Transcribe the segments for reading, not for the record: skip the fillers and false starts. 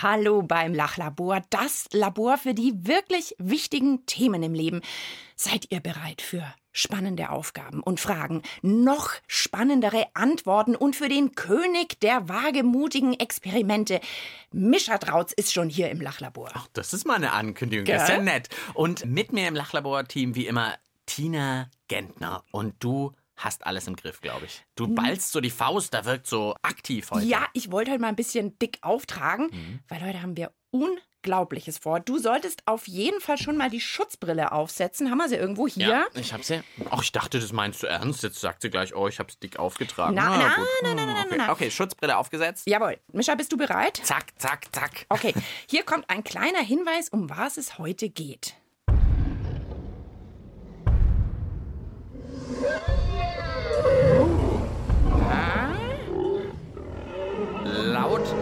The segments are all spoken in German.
Hallo beim Lachlabor, das Labor für die wirklich wichtigen Themen im Leben. Seid ihr bereit für spannende Aufgaben und Fragen, noch spannendere Antworten und für den König der wagemutigen Experimente? Mischa Trautz ist schon hier im Lachlabor. Ach, das ist mal eine Ankündigung, das ist ja nett. Und mit mir im Lachlabor-Team wie immer Tina Gentner. Und du hast alles im Griff, glaube ich. Du ballst so die Faust, da wirkt so aktiv heute. Ja, ich wollte heute mal ein bisschen dick auftragen, weil heute haben wir Unglaubliches vor. Du solltest auf jeden Fall schon mal die Schutzbrille aufsetzen. Haben wir sie irgendwo hier? Ja, ich hab sie. Ach, ich dachte, das meinst du ernst. Jetzt sagt sie gleich, oh, ich hab's dick aufgetragen. Nein. Okay, Schutzbrille aufgesetzt. Jawohl. Mischa, bist du bereit? Zack, zack, zack. Okay, hier kommt ein kleiner Hinweis, um was es heute geht. Laut.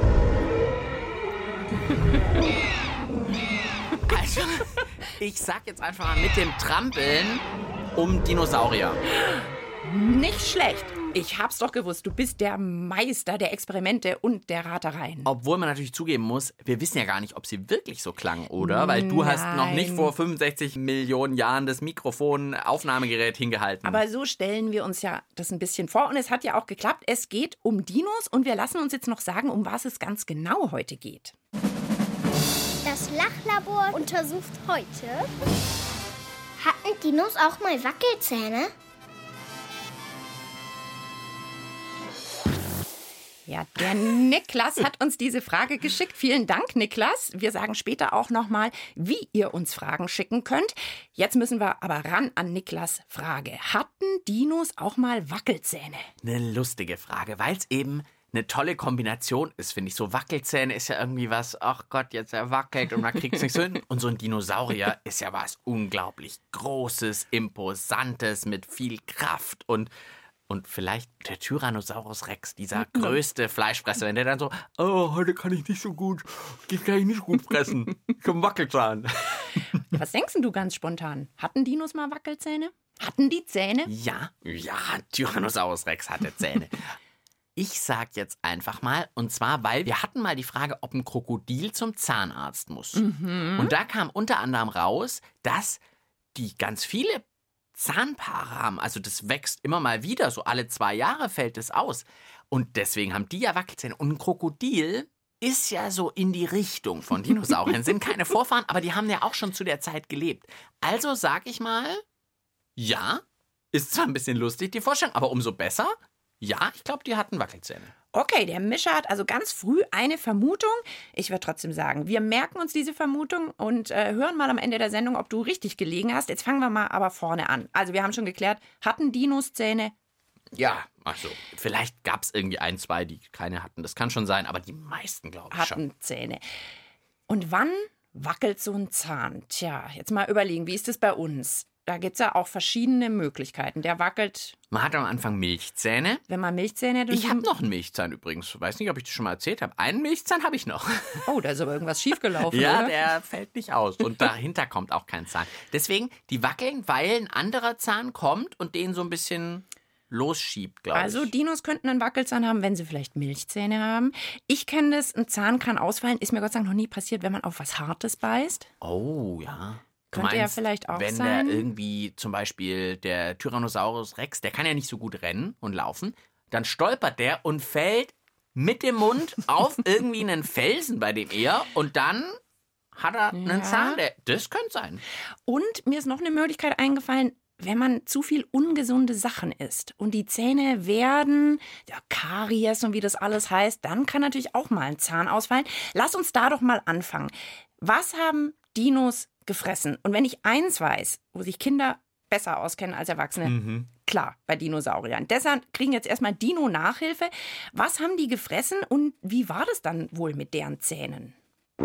Also, ich sag jetzt einfach mal mit dem Trampeln um Dinosaurier. Nicht schlecht. Ich hab's doch gewusst, du bist der Meister der Experimente und der Ratereien. Obwohl man natürlich zugeben muss, wir wissen ja gar nicht, ob sie wirklich so klang, oder? Weil du hast noch nicht vor 65 Millionen Jahren das Mikrofon-Aufnahmegerät hingehalten. Aber so stellen wir uns ja das ein bisschen vor und es hat ja auch geklappt. Es geht um Dinos und wir lassen uns jetzt noch sagen, um was es ganz genau heute geht. Das Lachlabor untersucht heute: Hatten Dinos auch mal Wackelzähne? Ja, der Niklas hat uns diese Frage geschickt. Vielen Dank, Niklas. Wir sagen später auch nochmal, wie ihr uns Fragen schicken könnt. Jetzt müssen wir aber ran an Niklas' Frage. Hatten Dinos auch mal Wackelzähne? Eine lustige Frage, weil es eben eine tolle Kombination ist, finde ich. So Wackelzähne ist ja irgendwie was, ach Gott, jetzt er wackelt und man kriegt es nicht so hin. Und so ein Dinosaurier ist ja was unglaublich Großes, Imposantes, mit viel Kraft und vielleicht der Tyrannosaurus Rex, dieser größte Fleischfresser, wenn der dann so, oh, heute kann ich nicht so gut, kann ich nicht gut fressen, ich hab einen Wackelzahn. Was denkst denn du ganz spontan? Hatten Dinos mal Wackelzähne? Hatten die Zähne? Ja, Tyrannosaurus Rex hatte Zähne. Ich sag jetzt einfach mal, und zwar, weil wir hatten mal die Frage, ob ein Krokodil zum Zahnarzt muss. Und da kam unter anderem raus, dass die ganz viele Zahnpaare haben. Also das wächst immer mal wieder, so alle 2 Jahre fällt es aus. Und deswegen haben die ja Wackelzähne. Und ein Krokodil ist ja so in die Richtung von Dinosauriern. Sind keine Vorfahren, aber die haben ja auch schon zu der Zeit gelebt. Also sag ich mal, ja, ist zwar ein bisschen lustig, die Vorstellung, aber umso besser. Ja, ich glaube, die hatten Wackelzähne. Okay, der Mischa hat also ganz früh eine Vermutung. Ich würde trotzdem sagen, wir merken uns diese Vermutung und hören mal am Ende der Sendung, ob du richtig gelegen hast. Jetzt fangen wir mal aber vorne an. Also wir haben schon geklärt, hatten Dinos Zähne? Ja, also vielleicht gab es irgendwie 1, 2, die keine hatten. Das kann schon sein, aber die meisten, glaube ich, schon. Hatten Zähne. Und wann wackelt so ein Zahn? Tja, jetzt mal überlegen, wie ist das bei uns? Da gibt es ja auch verschiedene Möglichkeiten. Der wackelt. Man hat am Anfang Milchzähne. Wenn man Milchzähne hat. Ich habe noch einen Milchzahn übrigens. Weiß nicht, ob ich das schon mal erzählt habe. Einen Milchzahn habe ich noch. Oh, da ist aber irgendwas schiefgelaufen. Ja, oder? der fällt nicht aus. Und dahinter kommt auch kein Zahn. Deswegen, die wackeln, weil ein anderer Zahn kommt und den so ein bisschen losschiebt, glaube ich. Also Dinos könnten einen Wackelzahn haben, wenn sie vielleicht Milchzähne haben. Ich kenne das, ein Zahn kann ausfallen. Ist mir Gott sei Dank noch nie passiert, wenn man auf was Hartes beißt. Oh, ja. Könnte ja vielleicht auch wenn sein. der irgendwie zum Beispiel der Tyrannosaurus Rex, der kann ja nicht so gut rennen und laufen, dann stolpert der und fällt mit dem Mund auf irgendwie einen Felsen bei dem eher und dann hat er einen Zahn. Das könnte sein. Und mir ist noch eine Möglichkeit eingefallen, wenn man zu viel ungesunde Sachen isst und die Zähne werden, ja, Karies und wie das alles heißt, dann kann natürlich auch mal ein Zahn ausfallen. Lass uns da doch mal anfangen. Was haben Dinos gefressen? Und wenn ich eins weiß, wo sich Kinder besser auskennen als Erwachsene, klar, bei Dinosauriern. Deshalb kriegen jetzt erstmal Dino-Nachhilfe. Was haben die gefressen und wie war das dann wohl mit deren Zähnen?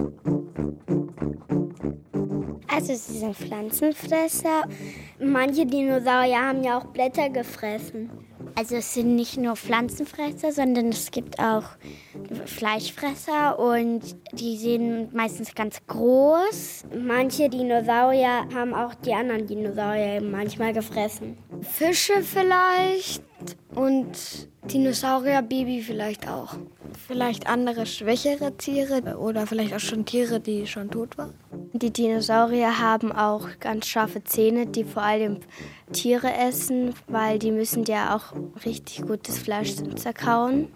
Also sie sind Pflanzenfresser. Manche Dinosaurier haben ja auch Blätter gefressen. Also es sind nicht nur Pflanzenfresser, sondern es gibt auch Fleischfresser und die sind meistens ganz groß. Manche Dinosaurier haben auch die anderen Dinosaurier manchmal gefressen. Fische vielleicht und Dinosaurierbaby vielleicht auch. Vielleicht andere schwächere Tiere oder vielleicht auch schon Tiere, die schon tot waren. Die Dinosaurier haben auch ganz scharfe Zähne, die vor allem Tiere essen, weil die müssen ja auch richtig gutes Fleisch zerkauen.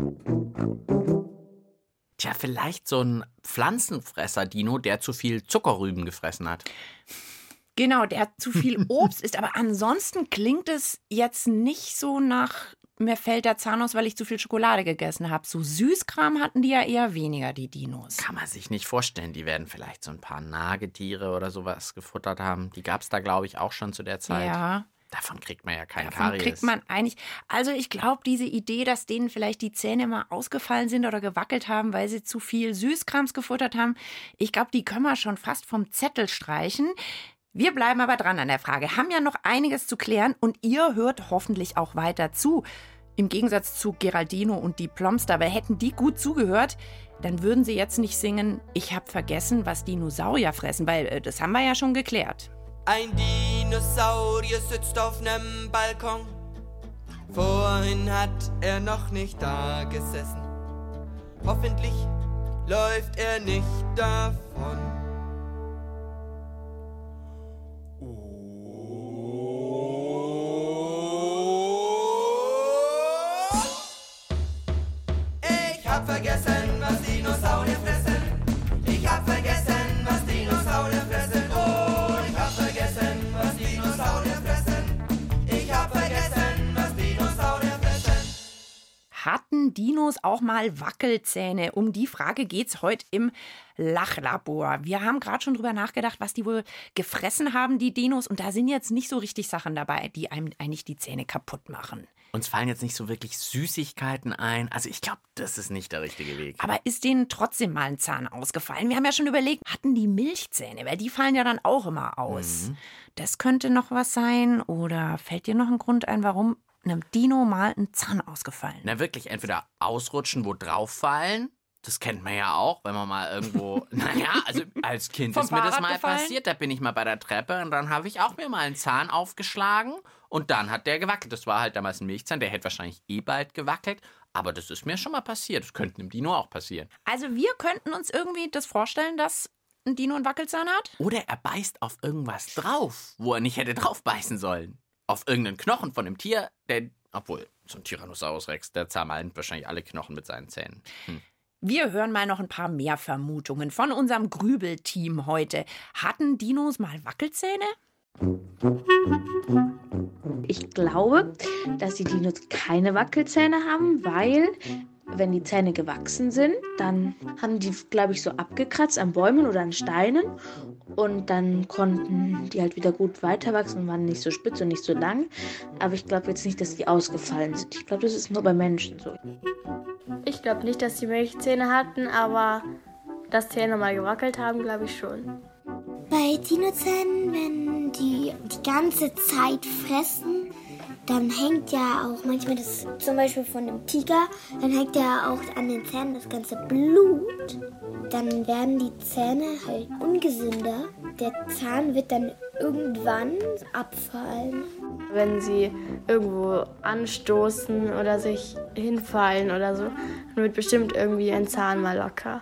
Tja, vielleicht so ein Pflanzenfresser-Dino, der zu viel Zuckerrüben gefressen hat. Genau, der hat zu viel Obst isst. Aber ansonsten klingt es jetzt nicht so nach, mir fällt der Zahn aus, weil ich zu viel Schokolade gegessen habe. So Süßkram hatten die ja eher weniger, die Dinos. Kann man sich nicht vorstellen. Die werden vielleicht so ein paar Nagetiere oder sowas gefuttert haben. Die gab es da, glaube ich, auch schon zu der Zeit. Ja. Davon kriegt man ja keinen Davon Karies. kriegt man eigentlich. Also ich glaube, diese Idee, dass denen vielleicht die Zähne mal ausgefallen sind oder gewackelt haben, weil sie zu viel Süßkrams gefuttert haben, ich glaube, die können wir schon fast vom Zettel streichen. Wir bleiben aber dran an der Frage, haben ja noch einiges zu klären und ihr hört hoffentlich auch weiter zu. Im Gegensatz zu Geraldino und die Plomster, weil hätten die gut zugehört, dann würden sie jetzt nicht singen, ich hab vergessen, was Dinosaurier fressen, weil das haben wir ja schon geklärt. Ein Dinosaurier sitzt auf nem Balkon. Vorhin hat er noch nicht da gesessen. Hoffentlich läuft er nicht davon. Ich hab vergessen, was Dinosaurier fressen. Ich hab vergessen, was Dinosaurier fressen. Oh, ich hab vergessen, was Dinosaurier fressen. Ich hab vergessen, was Dinosaurier fressen. Hatten Dinos auch mal Wackelzähne? Um die Frage geht's heute im Lachlabor. Wir haben gerade schon drüber nachgedacht, was die wohl gefressen haben, die Dinos. Und da sind jetzt nicht so richtig Sachen dabei, die einem eigentlich die Zähne kaputt machen. Uns fallen jetzt nicht so wirklich Süßigkeiten ein. Also ich glaube, das ist nicht der richtige Weg. Aber ist denen trotzdem mal ein Zahn ausgefallen? Wir haben ja schon überlegt, hatten die Milchzähne? Weil die fallen ja dann auch immer aus. Das könnte noch was sein. Oder fällt dir noch ein Grund ein, warum einem Dino mal ein Zahn ausgefallen? Na wirklich, entweder ausrutschen, wo drauf fallen. Das kennt man ja auch, wenn man mal irgendwo, naja, also als Kind Vom ist mir das Fahrrad mal gefallen? passiert. Da bin ich mal bei der Treppe und dann habe ich auch mir mal einen Zahn aufgeschlagen und dann hat der gewackelt. Das war halt damals ein Milchzahn, der hätte wahrscheinlich bald gewackelt. Aber das ist mir schon mal passiert. Das könnte einem Dino auch passieren. Also wir könnten uns irgendwie das vorstellen, dass ein Dino einen Wackelzahn hat? Oder er beißt auf irgendwas drauf, wo er nicht hätte drauf beißen sollen. Auf irgendeinen Knochen von einem Tier, obwohl, so ein Tyrannosaurus Rex, der zermalmt wahrscheinlich alle Knochen mit seinen Zähnen. Wir hören mal noch ein paar mehr Vermutungen von unserem Grübelteam heute. Hatten Dinos mal Wackelzähne? Ich glaube, dass die Dinos keine Wackelzähne haben, weil, wenn die Zähne gewachsen sind, dann haben die, glaube ich, so abgekratzt an Bäumen oder an Steinen. Und dann konnten die halt wieder gut weiter wachsen und waren nicht so spitz und nicht so lang. Aber ich glaube jetzt nicht, dass die ausgefallen sind. Ich glaube, das ist nur bei Menschen so. Ich glaube nicht, dass die Milchzähne hatten, aber dass Zähne mal gewackelt haben, glaube ich schon. Bei Dinozähnen, wenn die ganze Zeit fressen, dann hängt ja auch manchmal das, zum Beispiel von einem Tiger, dann hängt ja auch an den Zähnen das ganze Blut. Dann werden die Zähne halt ungesünder. Der Zahn wird dann irgendwann abfallen. Wenn sie irgendwo anstoßen oder sich hinfallen oder so, dann wird bestimmt irgendwie ein Zahn mal locker.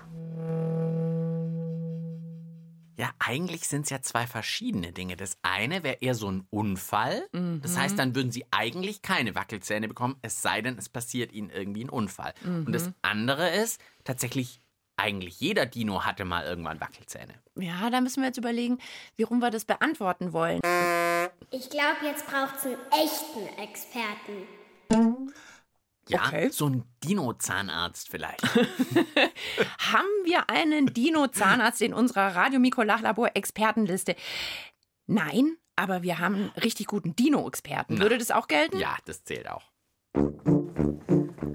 Ja, eigentlich sind es ja zwei verschiedene Dinge. Das eine wäre eher so ein Unfall. Das heißt, dann würden sie eigentlich keine Wackelzähne bekommen, es sei denn, es passiert ihnen irgendwie ein Unfall. Und das andere ist tatsächlich, eigentlich jeder Dino hatte mal irgendwann Wackelzähne. Ja, da müssen wir jetzt überlegen, warum wir das beantworten wollen. Ich glaube, jetzt braucht es einen echten Experten. Ja, Okay. so ein Dino-Zahnarzt vielleicht. Haben wir einen Dino-Zahnarzt in unserer Radio Mikro Lachlabor Expertenliste? Nein, aber wir haben einen richtig guten Dino-Experten. Würde das auch gelten? Ja, das zählt auch.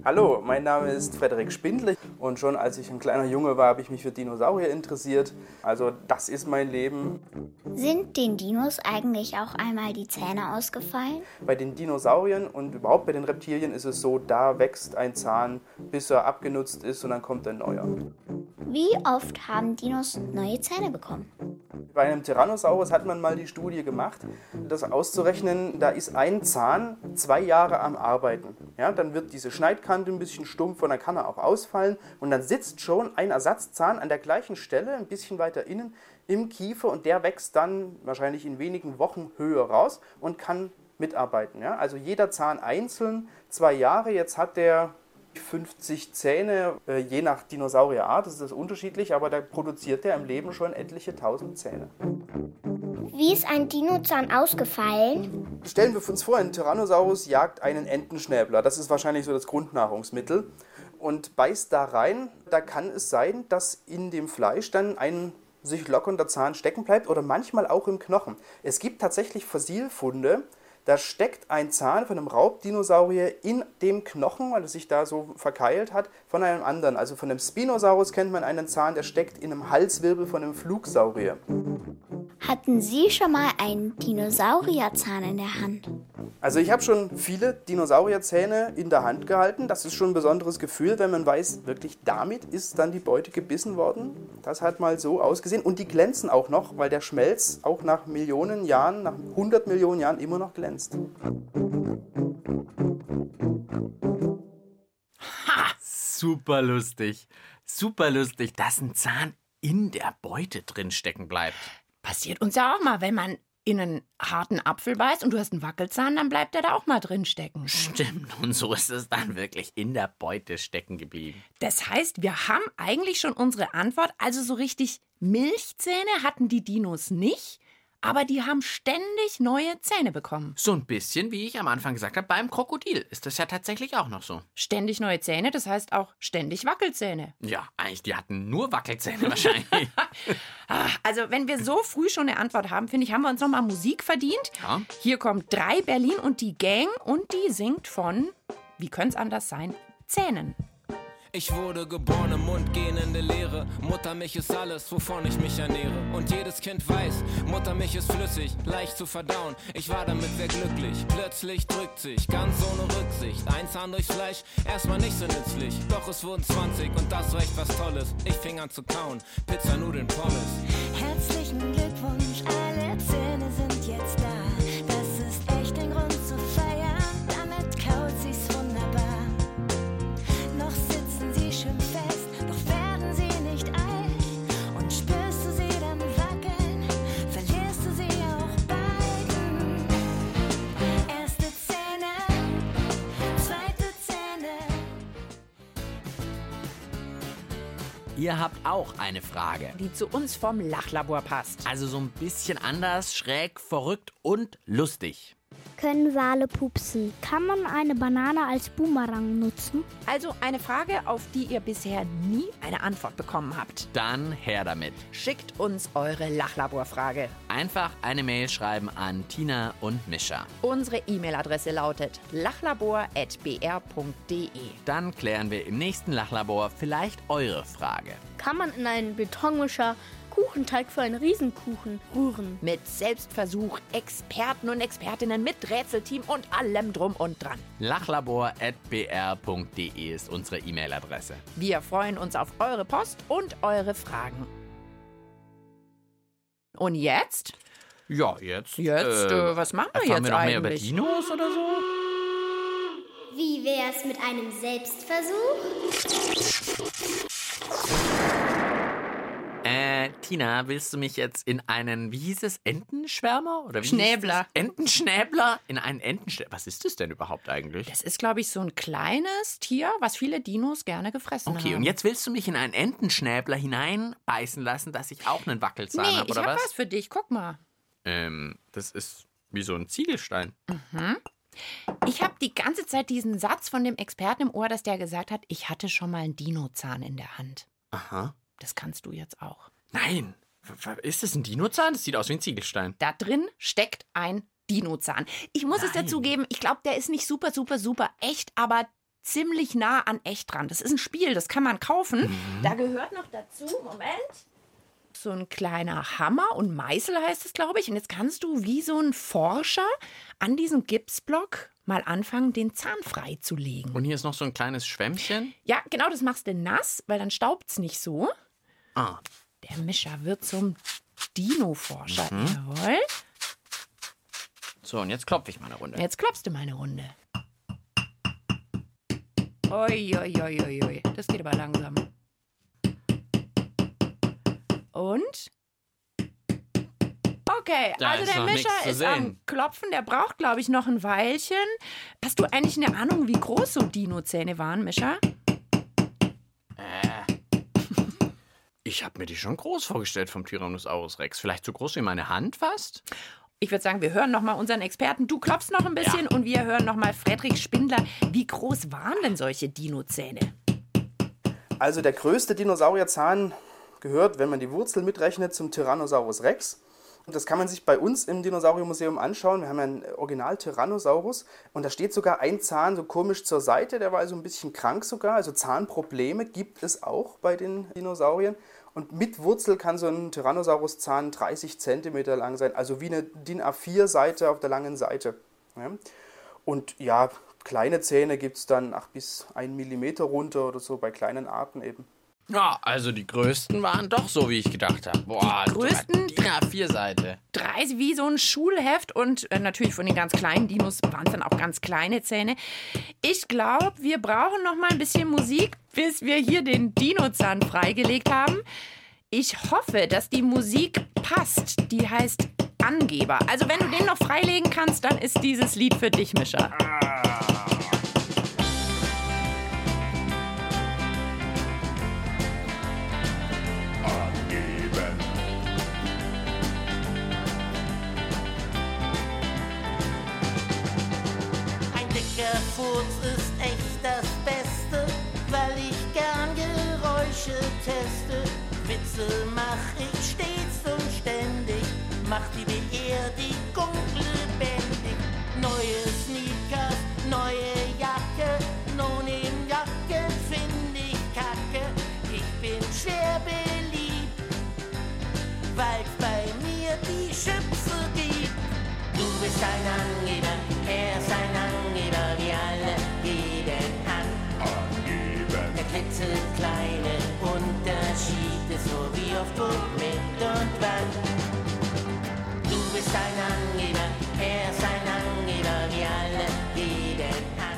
Hallo, mein Name ist Frederik Spindler und schon als ich ein kleiner Junge war, habe ich mich für Dinosaurier interessiert. Also das ist mein Leben. Sind den Dinos eigentlich auch einmal die Zähne ausgefallen? Bei den Dinosauriern und überhaupt bei den Reptilien ist es so, da wächst ein Zahn, bis er abgenutzt ist und dann kommt ein neuer. Wie oft haben Dinos neue Zähne bekommen? Bei einem Tyrannosaurus hat man mal die Studie gemacht, das auszurechnen, da ist ein Zahn 2 Jahre am Arbeiten. Ja, dann wird diese Schneidkante ein bisschen stumpf und dann kann er auch ausfallen und dann sitzt schon ein Ersatzzahn an der gleichen Stelle, ein bisschen weiter innen im Kiefer und der wächst dann wahrscheinlich in wenigen Wochen höher raus und kann mitarbeiten. Ja, also jeder Zahn einzeln 2 Jahre, jetzt hat der 50 Zähne, je nach Dinosaurierart, das ist unterschiedlich, aber da produziert er im Leben schon etliche 1000 Zähne. Wie ist ein Dinozahn ausgefallen? Stellen wir uns vor, ein Tyrannosaurus jagt einen Entenschnäbler, das ist wahrscheinlich so das Grundnahrungsmittel, und beißt da rein. Da kann es sein, dass in dem Fleisch dann ein sich lockernder Zahn stecken bleibt oder manchmal auch im Knochen. Es gibt tatsächlich Fossilfunde, da steckt ein Zahn von einem Raubdinosaurier in dem Knochen, weil es sich da so verkeilt hat, von einem anderen. Also von einem Spinosaurus kennt man einen Zahn, der steckt in einem Halswirbel von einem Flugsaurier. Hatten Sie schon mal einen Dinosaurierzahn in der Hand? Also ich habe schon viele Dinosaurierzähne in der Hand gehalten. Das ist schon ein besonderes Gefühl, wenn man weiß, wirklich damit ist dann die Beute gebissen worden. Das hat mal so ausgesehen. Und die glänzen auch noch, weil der Schmelz auch nach Millionen Jahren, nach 100 Millionen Jahren immer noch glänzt. Ha! Super lustig. Super lustig, dass ein Zahn in der Beute drin stecken bleibt. Passiert uns ja auch mal, wenn man in einen harten Apfel beißt und du hast einen Wackelzahn, dann bleibt der da auch mal drin stecken. Stimmt, und so ist es dann wirklich in der Beute stecken geblieben. Das heißt, wir haben eigentlich schon unsere Antwort. Also so richtig Milchzähne hatten die Dinos nicht, aber die haben ständig neue Zähne bekommen. So ein bisschen, wie ich am Anfang gesagt habe, beim Krokodil ist das ja tatsächlich auch noch so. Ständig neue Zähne, das heißt auch ständig Wackelzähne. Ja, eigentlich, die hatten nur Wackelzähne wahrscheinlich. Also, wenn wir so früh schon eine Antwort haben, finde ich, haben wir uns noch mal Musik verdient. Ja. Hier kommt 3 Berlin und die Gang und die singt von, wie könnte es anders sein, Zähnen. Ich wurde geboren im mundgähnende Leere. Muttermilch ist alles, wovon ich mich ernähre. Und jedes Kind weiß, Muttermilch ist flüssig, leicht zu verdauen. Ich war damit sehr glücklich. Plötzlich drückt sich, ganz ohne Rücksicht, ein Zahn durchs Fleisch, erstmal nicht so nützlich. Doch es wurden 20 und das war echt was Tolles. Ich fing an zu kauen, Pizza, Nudeln, Pommes. Herzlichen Glückwunsch, alle Zähne sind jetzt da. Das ist echt ein Grund zu feiern, damit kaut sie's wunderbar. Noch sitzen sie schön fest, doch werden sie nicht alt. Und spürst du sie dann wackeln, verlierst du sie auch bald. Erste Zähne, zweite Zähne. Ihr habt auch eine Frage. Die zu uns vom Lachlabor passt. Also so ein bisschen anders, schräg, verrückt und lustig. Können Wale pupsen? Kann man eine Banane als Boomerang nutzen? Also eine Frage, auf die ihr bisher nie eine Antwort bekommen habt. Dann her damit. Schickt uns eure Lachlaborfrage. Einfach eine Mail schreiben an Tina und Mischa. Unsere E-Mail-Adresse lautet lachlabor@br.de. Dann klären wir im nächsten Lachlabor vielleicht eure Frage. Kann man in einen Betonmischer Kuchenteig für einen Riesenkuchen rühren? Mit Selbstversuch, Experten und Expertinnen mit Rätselteam und allem drum und dran. lachlabor@br.de ist unsere E-Mail-Adresse. Wir freuen uns auf eure Post und eure Fragen. Und jetzt? Ja, jetzt. Was machen wir jetzt wir noch eigentlich? mehr über Dinos oder so? Wie wär's mit einem Selbstversuch? Tina, willst du mich jetzt in einen, wie hieß es, Entenschwärmer? Oder wie Schnäbler. Entenschnäbler? In einen Entenschnäbler. Was ist das denn überhaupt eigentlich? Das ist, glaube ich, so ein kleines Tier, was viele Dinos gerne gefressen haben. Okay, und jetzt willst du mich in einen Entenschnäbler hineinbeißen lassen, dass ich auch einen Wackelzahn habe, oder ich hab was? was für dich, guck mal. Das ist wie so ein Ziegelstein. Mhm. Ich habe die ganze Zeit diesen Satz von dem Experten im Ohr, dass der gesagt hat, ich hatte schon mal einen Dinozahn in der Hand. Aha. Das kannst du jetzt auch. Nein. Ist das ein Dinozahn? Das sieht aus wie ein Ziegelstein. Da drin steckt ein Dinozahn. Ich muss es dazugeben, ich glaube, der ist nicht super echt, aber ziemlich nah an echt dran. Das ist ein Spiel, das kann man kaufen. Da gehört noch dazu, Moment, so ein kleiner Hammer und Meißel heißt es, glaube ich. Und jetzt kannst du wie so ein Forscher an diesem Gipsblock mal anfangen, den Zahn freizulegen. Und hier ist noch so ein kleines Schwämmchen. Ja, genau, das machst du nass, weil dann staubt's nicht so. Ah. Der Mischa wird zum Dino-Forscher. Jawohl. So, und jetzt klopfe ich mal eine Runde. Jetzt klopfst du mal eine Runde. Ui, ui, ui, ui, ui. Das geht aber langsam. Und? Okay, Da also ist der noch Mischa nichts zu ist am sehen. Klopfen. Der braucht, glaube ich, noch ein Weilchen. Hast du eigentlich eine Ahnung, wie groß so Dino-Zähne waren, Mischa? Ich habe mir die schon groß vorgestellt vom Tyrannosaurus Rex. Vielleicht so groß wie meine Hand fast? Ich würde sagen, wir hören noch mal unseren Experten. Du klopfst noch ein bisschen und wir hören noch mal Frederik Spindler. Wie groß waren denn solche Dino-Zähne? Also der größte Dinosaurierzahn gehört, wenn man die Wurzel mitrechnet, zum Tyrannosaurus Rex. Und das kann man sich bei uns im Dinosauriermuseum anschauen. Wir haben ja einen Original-Tyrannosaurus und da steht sogar ein Zahn so komisch zur Seite. Der war also ein bisschen krank sogar. Also Zahnprobleme gibt es auch bei den Dinosauriern. Und mit Wurzel kann so ein Tyrannosaurus-Zahn 30 cm lang sein. Also wie eine DIN A4-Seite auf der langen Seite. Ja. Und ja, kleine Zähne gibt es dann bis 1 mm runter oder so bei kleinen Arten eben. Ja, also die größten waren doch so, wie ich gedacht habe. Boah, Die größten? DIN A4-Seite. 30 wie so ein Schulheft und natürlich von den ganz kleinen Dinos waren es dann auch ganz kleine Zähne. Ich glaube, wir brauchen noch mal ein bisschen Musik, bis wir hier den Dinozahn freigelegt haben. Ich hoffe, dass die Musik passt. Die heißt Angeber. Also wenn du den noch freilegen kannst, dann ist dieses Lied für dich, Mischa. Ein dicker Furz ist echt das Beste, weil ich gern Geräusche teste. Witze mach ich stets und ständig, mach die Beerdigung lebendig. Neue Sneakers, neue Jacke, No-Name-Jacke find ich kacke. Ich bin schwer beliebt, weil's bei mir die Schütze gibt. Du bist ein Angeber, er ist ein Angeber, wir alle geben an. Der klitzekleine Unterschied ist so wie oft, wo, mit und wann. Du bist ein Angeber, er ist ein Angeber, wir alle geben an.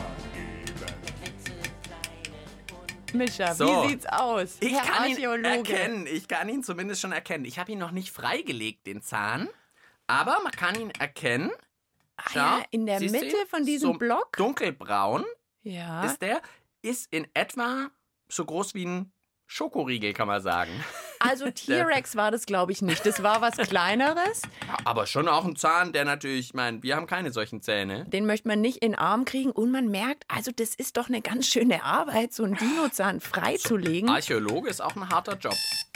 Mischa, So. wie sieht's aus? Ich Herr kann ihn Archäologe. erkennen. Ich kann ihn zumindest schon erkennen. Ich habe ihn noch nicht freigelegt, den Zahn. Aber man kann ihn erkennen. Schau, ja, in der siehst du Mitte ihn? von diesem So Block. Dunkelbraun Ja. ist der. Ist in etwa so groß wie ein Schokoriegel, kann man sagen. Also T-Rex war das, glaube ich, nicht. Das war was Kleineres. Ja, aber schon auch ein Zahn, der natürlich, ich meine, wir haben keine solchen Zähne. Den möchte man nicht in den Arm kriegen. Und man merkt, also das ist doch eine ganz schöne Arbeit, so einen Dinozahn freizulegen. Archäologe ist auch ein harter Job.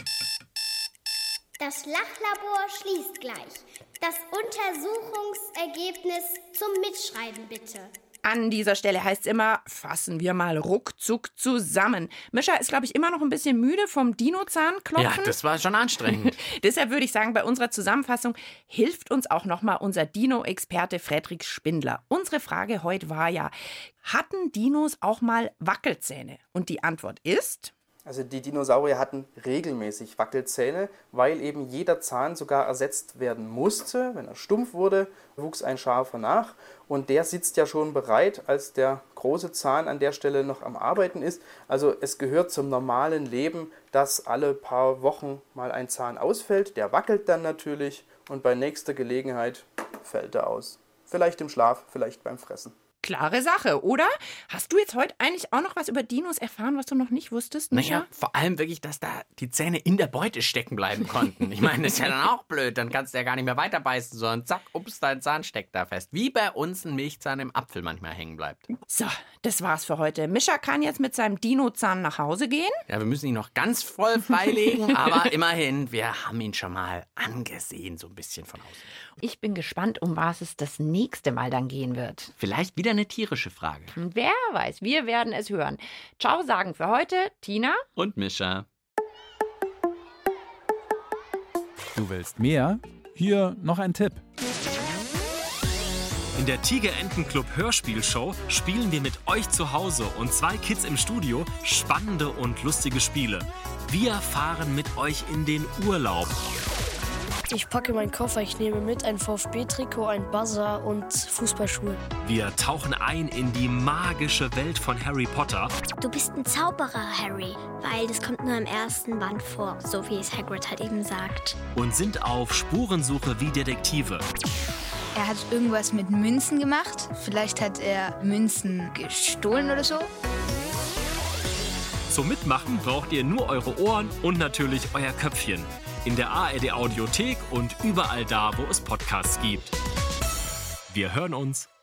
Das Lachlabor schließt gleich. Das Untersuchungsergebnis zum Mitschreiben bitte. An dieser Stelle heißt es immer, fassen wir mal ruckzuck zusammen. Mischa ist, glaube ich, immer noch ein bisschen müde vom Dinozahn-Klopfen. Ja, das war schon anstrengend. Deshalb würde ich sagen, bei unserer Zusammenfassung hilft uns auch nochmal unser Dino-Experte Frederik Spindler. Unsere Frage heute war ja, hatten Dinos auch mal Wackelzähne? Und die Antwort ist... Also die Dinosaurier hatten regelmäßig Wackelzähne, weil eben jeder Zahn sogar ersetzt werden musste. Wenn er stumpf wurde, wuchs ein scharfer nach und der sitzt ja schon bereit, als der große Zahn an der Stelle noch am Arbeiten ist. Also es gehört zum normalen Leben, dass alle paar Wochen mal ein Zahn ausfällt. Der wackelt dann natürlich und bei nächster Gelegenheit fällt er aus. Vielleicht im Schlaf, vielleicht beim Fressen. Klare Sache, oder? Hast du jetzt heute eigentlich auch noch was über Dinos erfahren, was du noch nicht wusstest, Mischa? Naja, vor allem wirklich, dass da die Zähne in der Beute stecken bleiben konnten. Ich meine, das ist ja dann auch blöd. Dann kannst du ja gar nicht mehr weiterbeißen, sondern zack, ups, dein Zahn steckt da fest. Wie bei uns ein Milchzahn im Apfel manchmal hängen bleibt. So, das war's für heute. Mischa kann jetzt mit seinem Dinozahn nach Hause gehen. Ja, wir müssen ihn noch ganz voll freilegen, aber immerhin, wir haben ihn schon mal angesehen, so ein bisschen von außen. Ich bin gespannt, um was es das nächste Mal dann gehen wird. Vielleicht wieder eine tierische Frage. Wer weiß, wir werden es hören. Ciao sagen für heute Tina und Mischa. Du willst mehr? Hier noch ein Tipp. In der Tiger-Enten-Club Hörspielshow spielen wir mit euch zu Hause und 2 Kids im Studio spannende und lustige Spiele. Wir fahren mit euch in den Urlaub. Ich packe meinen Koffer, ich nehme mit ein VfB-Trikot, ein Buzzer und Fußballschuhe. Wir tauchen ein in die magische Welt von Harry Potter. Du bist ein Zauberer, Harry, weil das kommt nur im ersten Band vor, so wie es Hagrid halt eben sagt. Und sind auf Spurensuche wie Detektive. Er hat irgendwas mit Münzen gemacht. Vielleicht hat er Münzen gestohlen oder so. Zum Mitmachen braucht ihr nur eure Ohren und natürlich euer Köpfchen. In der ARD Audiothek und überall da, wo es Podcasts gibt. Wir hören uns.